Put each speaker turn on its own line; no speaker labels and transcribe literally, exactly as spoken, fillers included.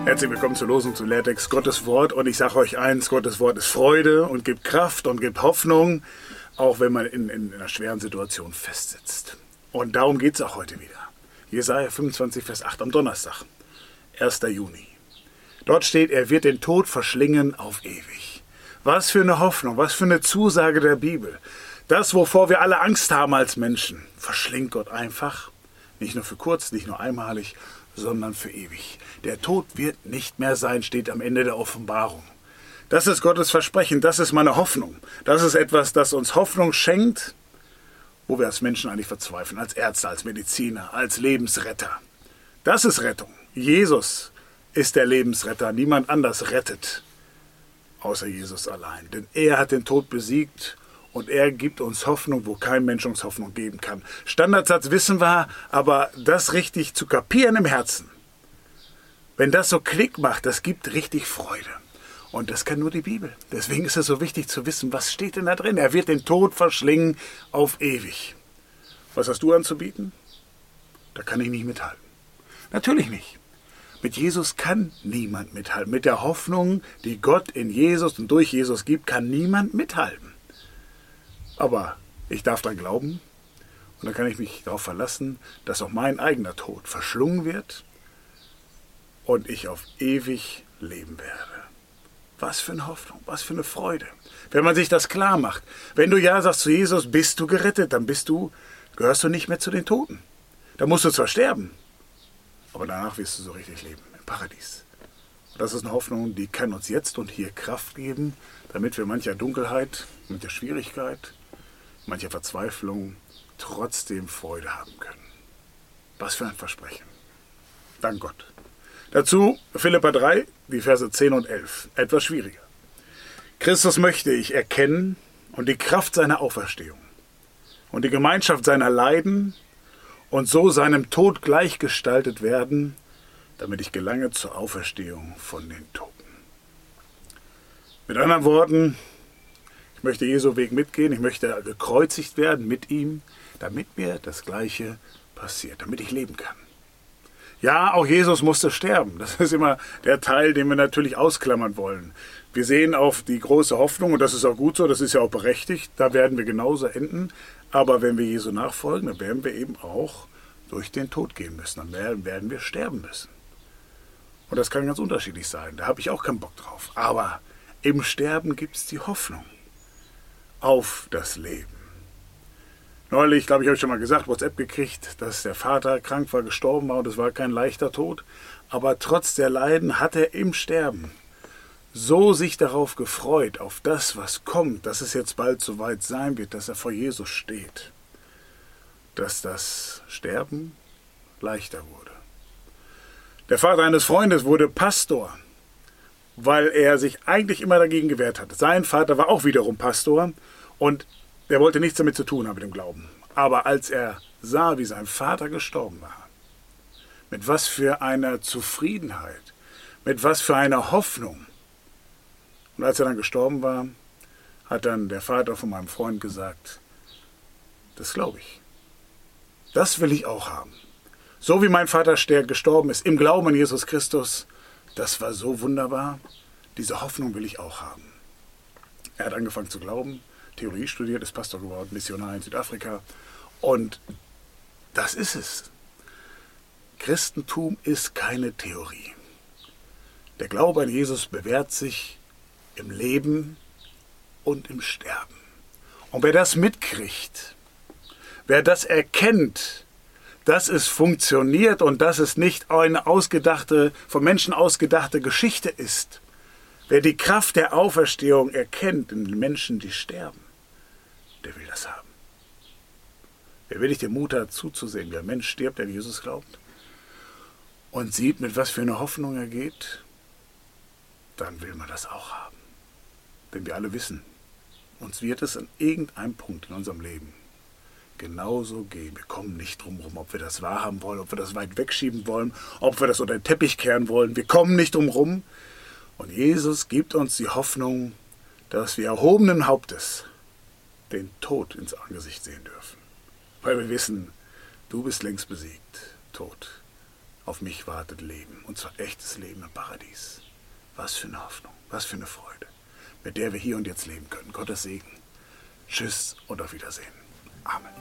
Herzlich willkommen zur Losung zum Lehrtext Gottes Wort. Und ich sage euch eins, Gottes Wort ist Freude und gibt Kraft und gibt Hoffnung, auch wenn man in, in einer schweren Situation festsitzt. Und darum geht es auch heute wieder. Jesaja fünfundzwanzig, Vers acht am Donnerstag, erster Juni. Dort steht, er wird den Tod verschlingen auf ewig. Was für eine Hoffnung, was für eine Zusage der Bibel. Das, wovor wir alle Angst haben als Menschen, verschlingt Gott einfach. Nicht nur für kurz, nicht nur einmalig, sondern für ewig. Der Tod wird nicht mehr sein, steht am Ende der Offenbarung. Das ist Gottes Versprechen, das ist meine Hoffnung. Das ist etwas, das uns Hoffnung schenkt, wo wir als Menschen eigentlich verzweifeln, als Ärzte, als Mediziner, als Lebensretter. Das ist Rettung. Jesus ist der Lebensretter. Niemand anders rettet, außer Jesus allein. Denn er hat den Tod besiegt und er gibt uns Hoffnung, wo kein Mensch uns Hoffnung geben kann. Standardsatz wissen wir, aber das richtig zu kapieren im Herzen, wenn das so Klick macht, das gibt richtig Freude. Und das kann nur die Bibel. Deswegen ist es so wichtig zu wissen, was steht denn da drin? Er wird den Tod verschlingen auf ewig. Was hast du anzubieten? Da kann ich nicht mithalten. Natürlich nicht. Mit Jesus kann niemand mithalten. Mit der Hoffnung, die Gott in Jesus und durch Jesus gibt, kann niemand mithalten. Aber ich darf daran glauben und dann kann ich mich darauf verlassen, dass auch mein eigener Tod verschlungen wird und ich auf ewig leben werde. Was für eine Hoffnung, was für eine Freude. Wenn man sich das klar macht. Wenn du ja sagst zu Jesus, bist du gerettet, dann bist du, gehörst du nicht mehr zu den Toten. Da musst du zwar sterben, aber danach wirst du so richtig leben, im Paradies. Und das ist eine Hoffnung, die kann uns jetzt und hier Kraft geben, damit wir mancher Dunkelheit, mancher Schwierigkeit, mancher Verzweiflung trotzdem Freude haben können. Was für ein Versprechen. Dank Gott. Dazu Philipper drei, die Verse zehn und elf. Etwas schwieriger. Christus möchte ich erkennen und die Kraft seiner Auferstehung und die Gemeinschaft seiner Leiden und so seinem Tod gleichgestaltet werden, damit ich gelange zur Auferstehung von den Toten. Mit anderen Worten, ich möchte Jesu Weg mitgehen, ich möchte gekreuzigt werden mit ihm, damit mir das Gleiche passiert, damit ich leben kann. Ja, auch Jesus musste sterben. Das ist immer der Teil, den wir natürlich ausklammern wollen. Wir sehen auf die große Hoffnung, und das ist auch gut so, das ist ja auch berechtigt, da werden wir genauso enden. Aber wenn wir Jesu nachfolgen, dann werden wir eben auch durch den Tod gehen müssen. Dann werden wir sterben müssen. Und das kann ganz unterschiedlich sein. Da habe ich auch keinen Bock drauf. Aber im Sterben gibt es die Hoffnung auf das Leben. Neulich, glaube ich, habe ich schon mal gesagt, WhatsApp gekriegt, dass der Vater krank war, gestorben war und es war kein leichter Tod. Aber trotz der Leiden hat er im Sterben so sich darauf gefreut, auf das, was kommt, dass es jetzt bald so weit sein wird, dass er vor Jesus steht, dass das Sterben leichter wurde. Der Vater eines Freundes wurde Pastor, weil er sich eigentlich immer dagegen gewehrt hat. Sein Vater war auch wiederum Pastor und er wollte nichts damit zu tun haben mit dem Glauben. Aber als er sah, wie sein Vater gestorben war, mit was für einer Zufriedenheit, mit was für einer Hoffnung. Und als er dann gestorben war, hat dann der Vater von meinem Freund gesagt, das glaube ich. Das will ich auch haben. So wie mein Vater gestorben ist, im Glauben an Jesus Christus, das war so wunderbar. Diese Hoffnung will ich auch haben. Er hat angefangen zu glauben, Theologie studiert, ist Pastor geworden, Missionar in Südafrika. Und das ist es. Christentum ist keine Theorie. Der Glaube an Jesus bewährt sich im Leben und im Sterben. Und wer das mitkriegt, wer das erkennt, dass es funktioniert und dass es nicht eine ausgedachte, von Menschen ausgedachte Geschichte ist, wer die Kraft der Auferstehung erkennt in den Menschen, die sterben, der will das haben. Wer will nicht den Mut hat, zuzusehen, wie ein Mensch stirbt, der an Jesus glaubt, und sieht, mit was für eine Hoffnung er geht, dann will man das auch haben. Denn wir alle wissen, uns wird es an irgendeinem Punkt in unserem Leben genauso gehen. Wir kommen nicht drum rum, ob wir das wahrhaben wollen, ob wir das weit wegschieben wollen, ob wir das unter den Teppich kehren wollen. Wir kommen nicht drum rum. Und Jesus gibt uns die Hoffnung, dass wir erhobenen Hauptes den Tod ins Angesicht sehen dürfen. Weil wir wissen, du bist längst besiegt, Tod. Auf mich wartet Leben, und zwar echtes Leben im Paradies. Was für eine Hoffnung, was für eine Freude, mit der wir hier und jetzt leben können. Gottes Segen. Tschüss und auf Wiedersehen. Amen.